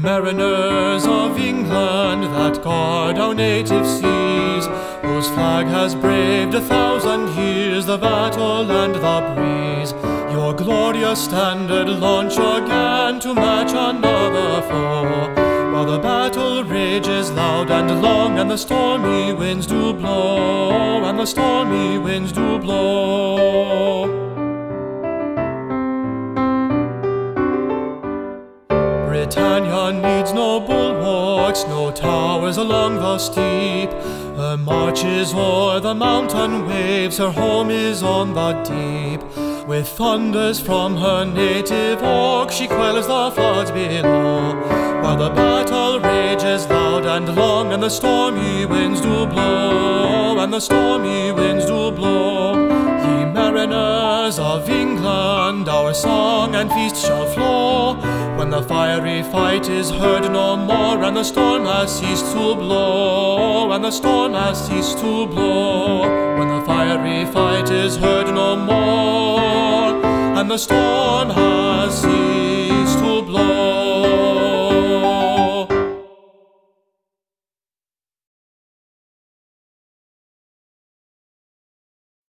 mariners of England that guard our native seas, whose flag has braved 1,000 years the battle and the breeze, your glorious standard launch again to match another foe, while the battle rages loud and long, and the stormy winds do blow, and the stormy winds do blow. Britannia needs no bulwarks, no towers along the steep. Her march is o'er the mountain waves, her home is on the deep. With thunders from her native oak, she quells the floods below, while the battle rages loud and long, and the stormy winds do blow, and the stormy winds do blow. Ye mariners of England, our song and feast shall flow, when the fiery fight is heard no more, and the storm has ceased to blow, and the storm has ceased to blow. When the fiery fight is heard no more, and the storm has ceased